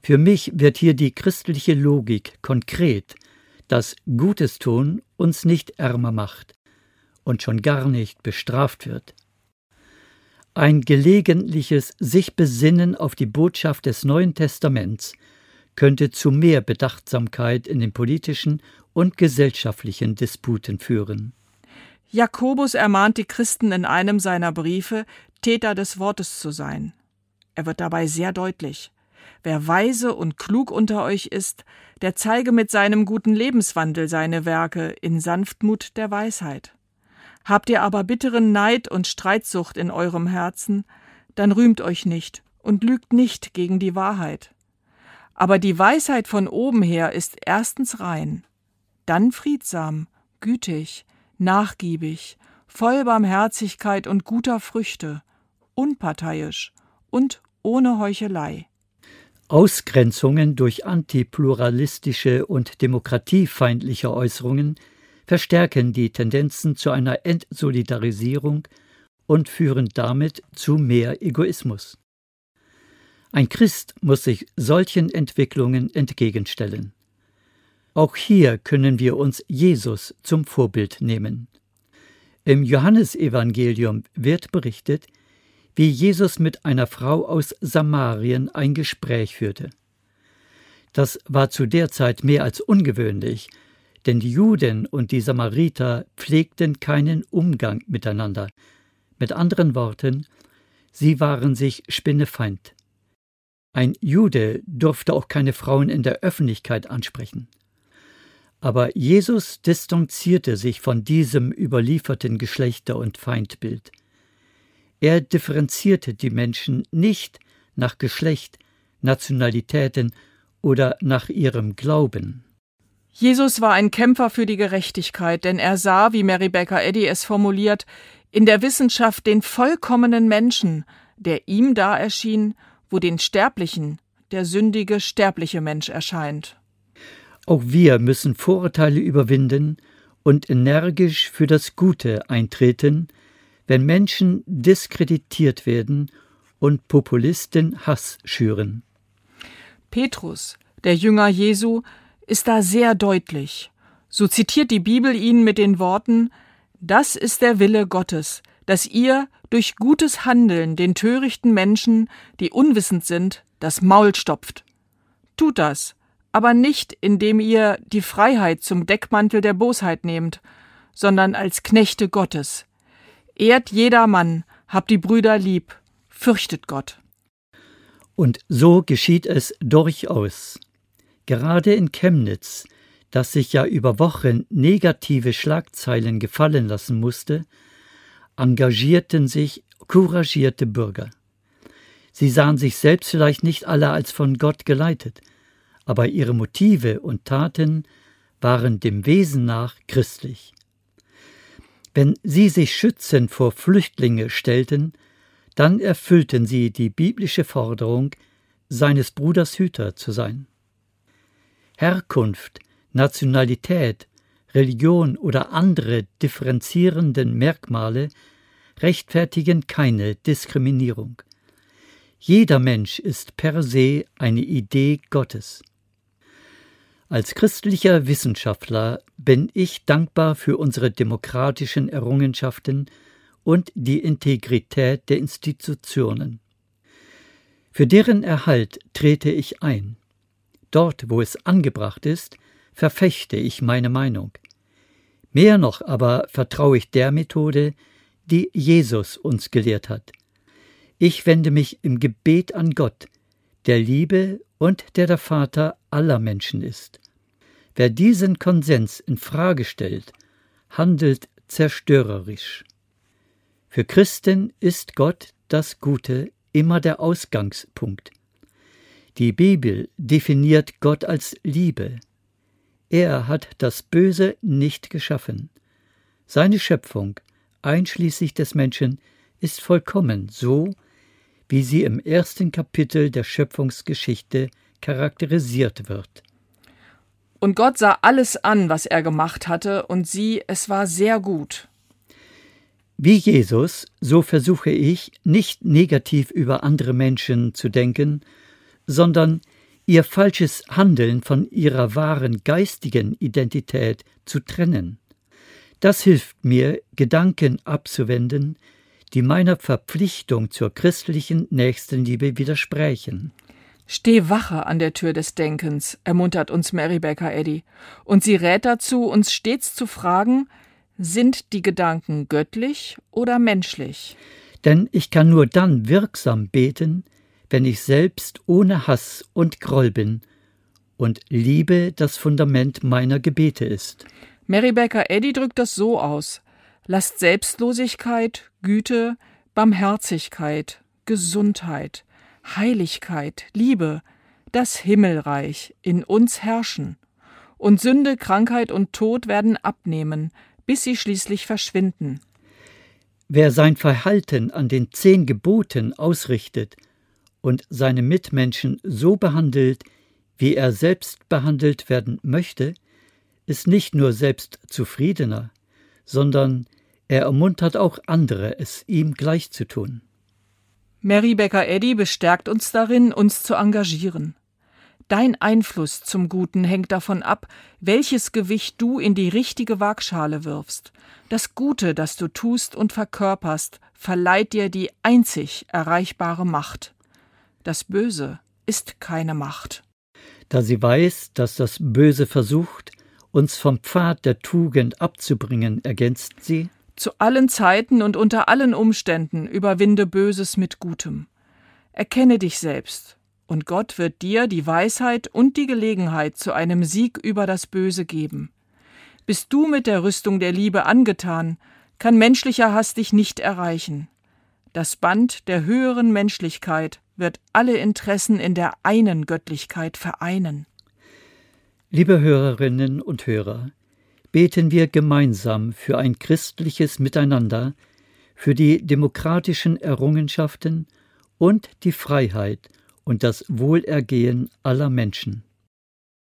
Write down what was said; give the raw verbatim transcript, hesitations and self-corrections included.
Für mich wird hier die christliche Logik konkret, dass Gutes tun uns nicht ärmer macht und schon gar nicht bestraft wird. Ein gelegentliches sich Besinnen auf die Botschaft des Neuen Testaments könnte zu mehr Bedachtsamkeit in den politischen und gesellschaftlichen Disputen führen. Jakobus ermahnt die Christen in einem seiner Briefe, Täter des Wortes zu sein. Er wird dabei sehr deutlich. Wer weise und klug unter euch ist, der zeige mit seinem guten Lebenswandel seine Werke in Sanftmut der Weisheit. Habt ihr aber bitteren Neid und Streitsucht in eurem Herzen, dann rühmt euch nicht und lügt nicht gegen die Wahrheit. Aber die Weisheit von oben her ist erstens rein, dann friedsam, gütig, nachgiebig, voll Barmherzigkeit und guter Früchte, unparteiisch und ohne Heuchelei. Ausgrenzungen durch antipluralistische und demokratiefeindliche Äußerungen verstärken die Tendenzen zu einer Entsolidarisierung und führen damit zu mehr Egoismus. Ein Christ muss sich solchen Entwicklungen entgegenstellen. Auch hier können wir uns Jesus zum Vorbild nehmen. Im Johannesevangelium wird berichtet, wie Jesus mit einer Frau aus Samarien ein Gespräch führte. Das war zu der Zeit mehr als ungewöhnlich, denn die Juden und die Samariter pflegten keinen Umgang miteinander. Mit anderen Worten, sie waren sich spinnefeind. Ein Jude durfte auch keine Frauen in der Öffentlichkeit ansprechen. Aber Jesus distanzierte sich von diesem überlieferten Geschlechter- und Feindbild. Er differenzierte die Menschen nicht nach Geschlecht, Nationalitäten oder nach ihrem Glauben. Jesus war ein Kämpfer für die Gerechtigkeit, denn er sah, wie Mary Baker Eddy es formuliert, in der Wissenschaft den vollkommenen Menschen, der ihm da erschien, wo den Sterblichen der sündige, sterbliche Mensch erscheint. Auch wir müssen Vorurteile überwinden und energisch für das Gute eintreten, wenn Menschen diskreditiert werden und Populisten Hass schüren. Petrus, der Jünger Jesu, ist da sehr deutlich. So zitiert die Bibel ihn mit den Worten: Das ist der Wille Gottes, dass ihr durch gutes Handeln den törichten Menschen, die unwissend sind, das Maul stopft. Tut das, aber nicht, indem ihr die Freiheit zum Deckmantel der Bosheit nehmt, sondern als Knechte Gottes. Ehrt jedermann, habt die Brüder lieb, fürchtet Gott. Und so geschieht es durchaus. Gerade in Chemnitz, das sich ja über Wochen negative Schlagzeilen gefallen lassen musste, engagierten sich couragierte Bürger. Sie sahen sich selbst vielleicht nicht alle als von Gott geleitet, aber ihre Motive und Taten waren dem Wesen nach christlich. Wenn sie sich schützend vor Flüchtlinge stellten, dann erfüllten sie die biblische Forderung, seines Bruders Hüter zu sein. Herkunft, Nationalität, Religion oder andere differenzierenden Merkmale rechtfertigen keine Diskriminierung. Jeder Mensch ist per se eine Idee Gottes. Als christlicher Wissenschaftler bin ich dankbar für unsere demokratischen Errungenschaften und die Integrität der Institutionen. Für deren Erhalt trete ich ein. Dort, wo es angebracht ist, verfechte ich meine Meinung. Mehr noch aber vertraue ich der Methode, die Jesus uns gelehrt hat. Ich wende mich im Gebet an Gott, der Liebe und der der Vater aller Menschen ist. Wer diesen Konsens in Frage stellt, handelt zerstörerisch. Für Christen ist Gott, das Gute, immer der Ausgangspunkt. Die Bibel definiert Gott als Liebe. Er hat das Böse nicht geschaffen. Seine Schöpfung, einschließlich des Menschen, ist vollkommen so, wie sie im ersten Kapitel der Schöpfungsgeschichte charakterisiert wird. Und Gott sah alles an, was er gemacht hatte, und sieh, es war sehr gut. Wie Jesus, so versuche ich, nicht negativ über andere Menschen zu denken, sondern ihr falsches Handeln von ihrer wahren geistigen Identität zu trennen. Das hilft mir, Gedanken abzuwenden, die meiner Verpflichtung zur christlichen Nächstenliebe widersprächen. Steh wache an der Tür des Denkens, ermuntert uns Mary Baker Eddy, und sie rät dazu, uns stets zu fragen, sind die Gedanken göttlich oder menschlich? Denn ich kann nur dann wirksam beten, wenn ich selbst ohne Hass und Groll bin und Liebe das Fundament meiner Gebete ist. Mary Baker Eddy drückt das so aus: Lasst Selbstlosigkeit, Güte, Barmherzigkeit, Gesundheit, Heiligkeit, Liebe, das Himmelreich in uns herrschen. Und Sünde, Krankheit und Tod werden abnehmen, bis sie schließlich verschwinden. Wer sein Verhalten an den zehn Geboten ausrichtet und seine Mitmenschen so behandelt, wie er selbst behandelt werden möchte, ist nicht nur selbst zufriedener, sondern er ermuntert auch andere, es ihm gleich zu tun. Mary Baker Eddy bestärkt uns darin, uns zu engagieren. Dein Einfluss zum Guten hängt davon ab, welches Gewicht du in die richtige Waagschale wirfst. Das Gute, das du tust und verkörperst, verleiht dir die einzig erreichbare Macht. Das Böse ist keine Macht. Da sie weiß, dass das Böse versucht, uns vom Pfad der Tugend abzubringen, ergänzt sie: Zu allen Zeiten und unter allen Umständen überwinde Böses mit Gutem. Erkenne dich selbst, und Gott wird dir die Weisheit und die Gelegenheit zu einem Sieg über das Böse geben. Bist du mit der Rüstung der Liebe angetan, kann menschlicher Hass dich nicht erreichen. Das Band der höheren Menschlichkeit wird alle Interessen in der einen Göttlichkeit vereinen. Liebe Hörerinnen und Hörer, beten wir gemeinsam für ein christliches Miteinander, für die demokratischen Errungenschaften und die Freiheit und das Wohlergehen aller Menschen.